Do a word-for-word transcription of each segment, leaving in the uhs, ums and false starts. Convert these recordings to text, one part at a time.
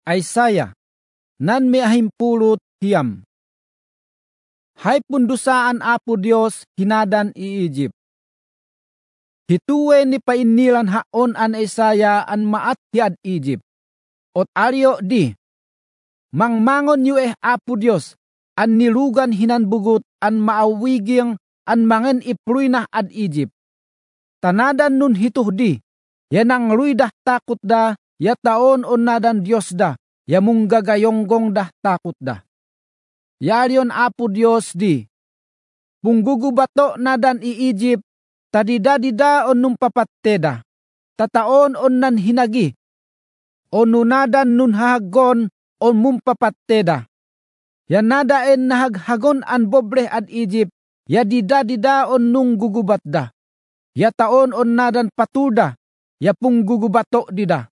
Isaiah, nan may ahimpulot hiyam. Hay pundusaan Apo Dios hinadan i Egypt. Hituwe ni painilan haon an Isaiah an maat hiad Egypt. Ot aryo di, mangmangon yu eh Apo Dios, an nilugan hinanbugot an maawiging an mangen ipruy na ad Egypt. Tanadan nun hituh di, yanang ruidah takot da, ya taon on nadan Dios da, ya munggagayonggong dah takot da. Yaryon Apo Dios di, punggugubato nadan i Egypt, tadida-dida on nung papatteda, tataon on nan hinagi, on nunadan nun hahagon on mumpapatteda. Yan nadaen nahaghagon an bobre ad Egypt, ya dida-dida on nung gugubat da. Ya taon on nadan patuda, ya punggugubato dida.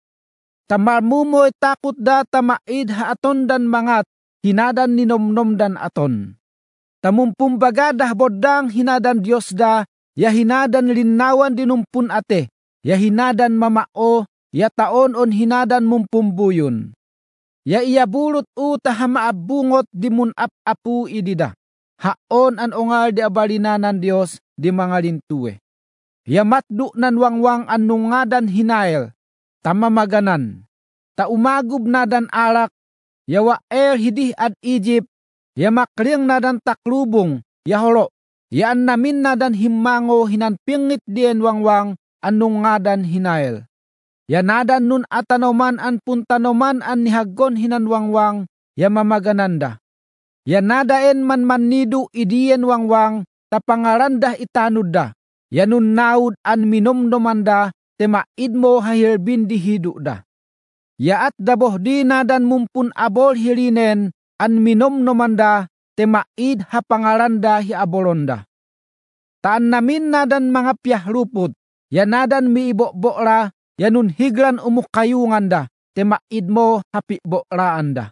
Tamarmumoy takot da tamaid haaton dan mangat, hinadan ninomnom dan aton. Tamumpumbaga bodang hinadan Dios da, ya hinadan linawan dinumpun ate, ya hinadan mamao, ya taon on hinadan mumpumbuyon. Ya iya bulot u tahamaabungot di munap-apu idida. Haon an ongal di abalinanan Dios di mga lintuwe. Ya matdu nan wangwang an nungadan hinael, tamamaganan. Ta umagub nadan alak, ya waer hidih ad Egypt, ya makling nadan taklubong, ya holo. Ya an namin nadan himmango hinanpingit dien wangwang an nungadan hinael. Ya nadan nun atanoman an puntanoman an nihagon hinanwangwang, ya mamagananda. Ya nadaen man manidu idien wangwang, tapangarandah itanudda. Ya nun naud an minomdomanda, temaid mo hahirbin di hiduda. Ya at daboh di nadan mumpun abol hirinen, an minomnomanda, temaid hapangaranda hi abolonda. Taan namin nadan mga piyah luput, ya nadan miibok-bokla, ya nun higlan umukayunganda, temaid mo hapi bokraanda.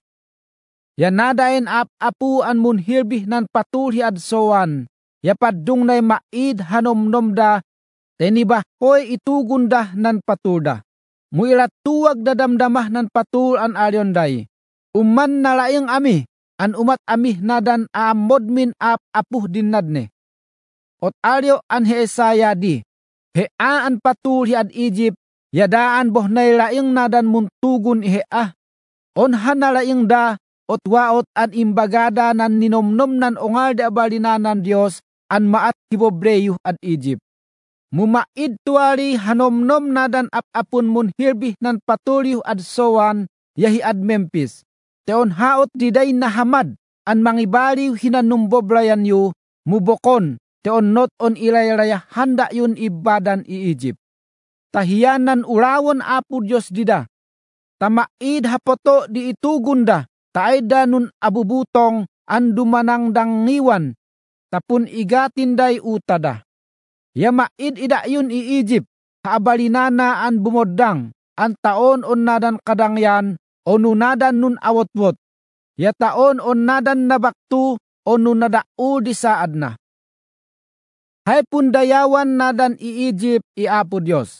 Ya nadaen ap-apu an mun hirbih nan patul hi adsoan, ya padung nay maid hanomnomda, tenibah hoy itugunda nan patulda. Muilat tuwag dadamdamah nan patul an alyonday. Umman nalaing ami, an umat amih nadan aamod min ap-apuh din nadne. Ot alyo an he Isaiah di, he a an patul hi ad Egypt, yadaan boh nay laing nadan muntugun ihe ah. On hanalaing da, ot waot an imbagada nan ninomnom nan ongal de abalinanan Dios, an maat hibobreyuh ad Egypt. Mumaid tuwari hanomnom nadan ap-apun mun hirbih nan patulyuh ad sowan, yahi ad Memphis. Teon haot diday nahamad, an mangibaliw hinanumboblayan yu, mubokon, teon not on ilayraya handa yun ibadan i Egypt. Tahiyanan ulawon Apo Dios dida. Tamaid hapoto di itugunda, taida nun abubutong, an dumanang dangiwan, tapun igatinday utada. Ya maid idayun i Egypt, haabalinana an bumodang, an taon on nadan kadangyan, o nunadan nun awotwot. Ya taon on nadan nabaktu, o nunadau di saad na. Hay pundayawan nadan i Egypt i Apo Dios.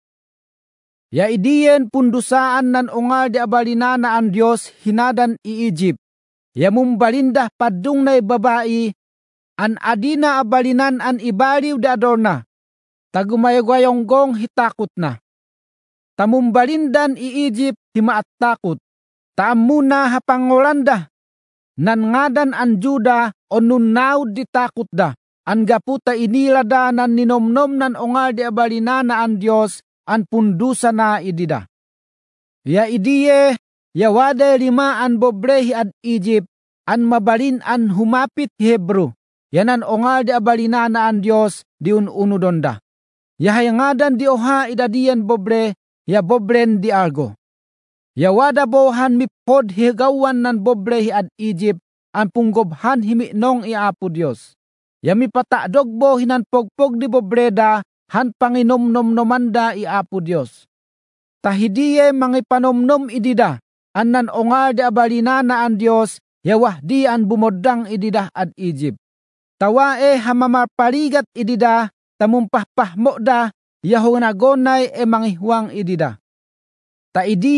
Ya idiyen pundusaan nan ongal di abalinana an Dios hinadan i Egypt. Ya mumbalindah padung nay babae, an adina abalinan an ibaliw da adorna, tagumayagwayonggong hitakot na. Tamumbalindan i Egypt himaat takot, taamuna hapangolanda, nan ngadan an Juda o nunnaud di takot da, an gaputa inilada nan ninomnom nan ongal di abalinana an Dios, an pundusa na idida. Ya idiye, ya waday lima an bobrehi ad Egypt, an mabalin an humapit Hebro, yanan ongal di abalinana an Dios di ununudonda. Ya hayangadan di oha idadiyan bobre, ya bobren di argo. Ya wada bohan mipod higawan nan bobrehi ad Egypt, an punggobhan himinong i Apo Dios. Ya mipatadog bo hinan pogpog di bobreda, han panginomnomnomanda i Apo Dios. Tahidiye mangipanomnom idida, an nan ongal di abalinana an Dios, yawah di an bumodang idida ad Egypt. Tawae hamamarpaligat idida, tamumpahpahmo da, yahungagonay e mangihuang idida. Taidiye,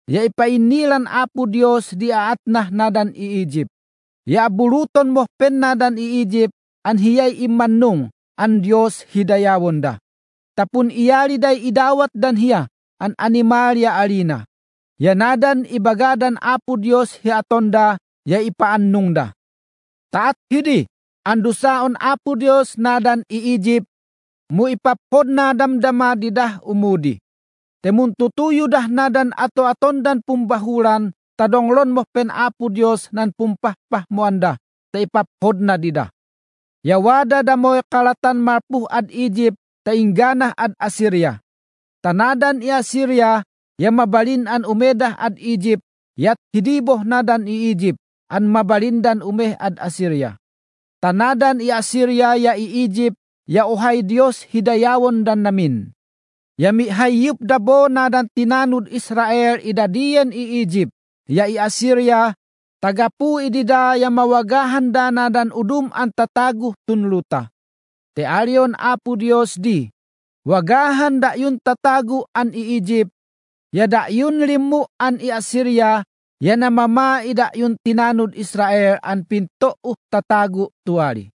ya ipainilan Apo Dios di aatnah nadan i Egypt. Ya abuluton mo pen nadan i Egypt, an hiyay imanung, an Dios hidayawon da. Tapun iyali day idawat dan hiya, an animal ya alina. Ya nadan ibagadan Apo Dios hiatonda, ya ipaannung da. Taat hidi, andusaon Apo Dios nadan i Egypt, mu ipapod na damdama didah umudi. Temun tutuyo dah nadan ato atondan pumbahuran, tadonglon mo pen Apo Dios nan pumpahpah mo anda, ta ipapod na didah. Yawada da mo kalatan marpuh ad Egypt, taingganah ad Assyria. Tanadan i Assyria, ya mabalin an umedah ad Egypt, yat hidiboh nadan i Egypt, an mabalindan umeh ad Assyria. Tanadan i Assyria ya i Egypt, ya uhay Dios hidayawon dan namin. Ya mihayup dabo nadan tinanud Israel idadiyen i Egypt, ya i Assyria, tagapu idida ya mawagahan da nadan udum an tataguh tunluta. Te arion Apo Dios di, wagahan da yun tatagu an i Egypt, ya da yun limu an i Assyria, ya namama ida yun tinanud Israel an pinto uh tatagu tuari.